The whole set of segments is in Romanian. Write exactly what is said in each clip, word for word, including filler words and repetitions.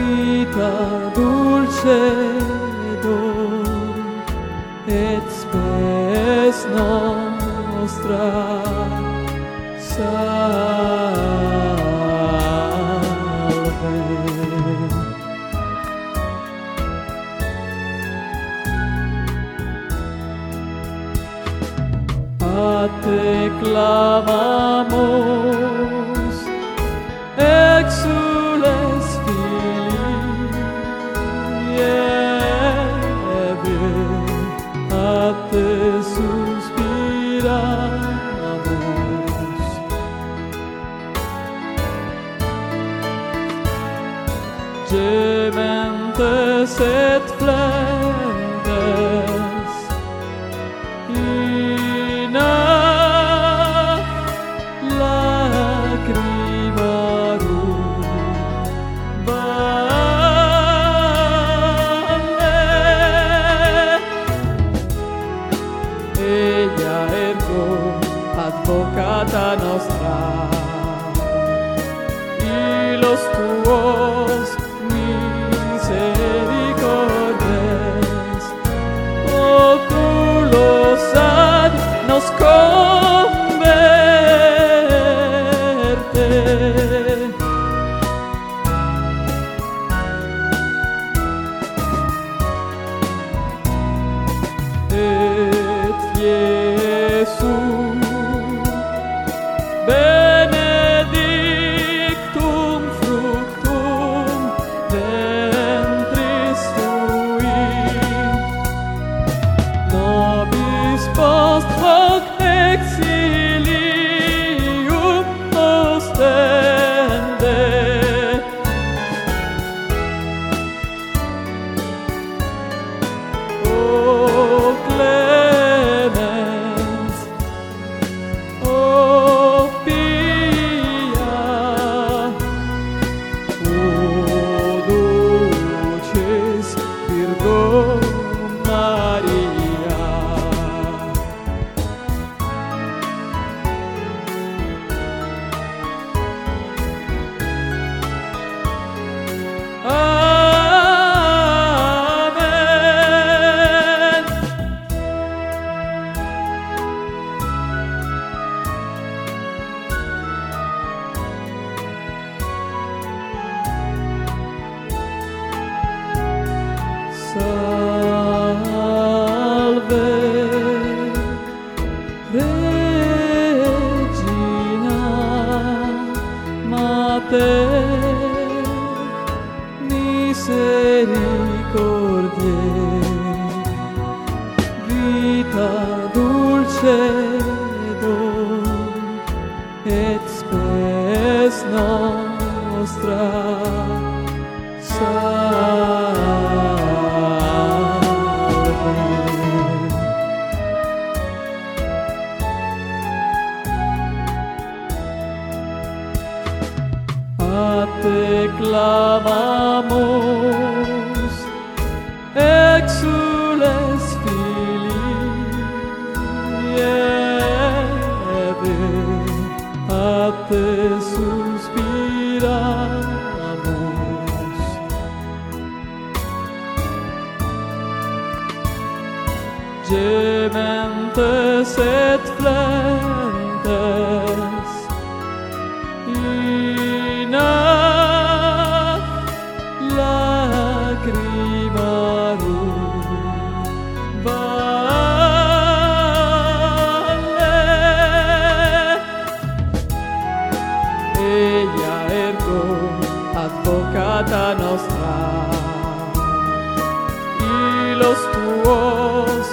vita dulcedo et spes nostra salve. A te clamamos, exules Filii, Eve, a te suspiramos. Gementes et flentes, in ac lacrimarum valle. Ella ergo advocata nostra, los tuos misericordes, oculos ad nos converte. Et Iesus benedictum fructum ventris tui, nobis post hoc exilium ostende. O clemens, o pia, o dulcis Virgo Maria. Amen. Salve, Regina Mater misericordiae, vita dulcedo et spes nostra salve. A te clamamos, exules Filii, Eve, a te suspiramos. Gementes et flentes, in ac lacrimarum valle. Ella ergo advocata nostra, y los tuos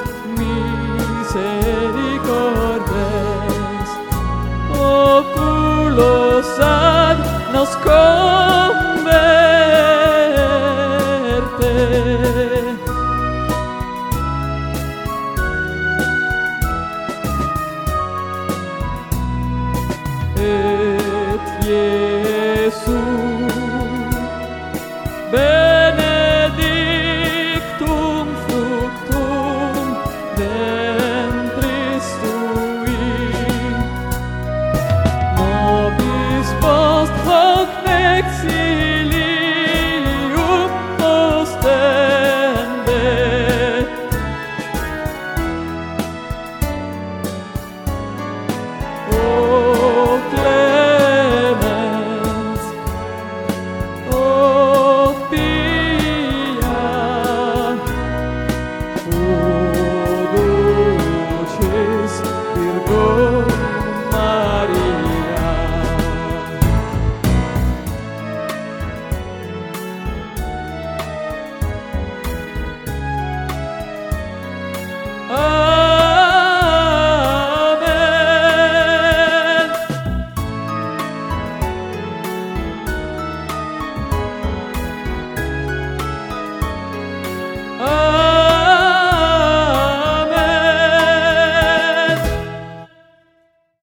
misericordes, oculos ad nos converte. Et Iesus benedictum fructum ventris tui, nobis post hoc exilium a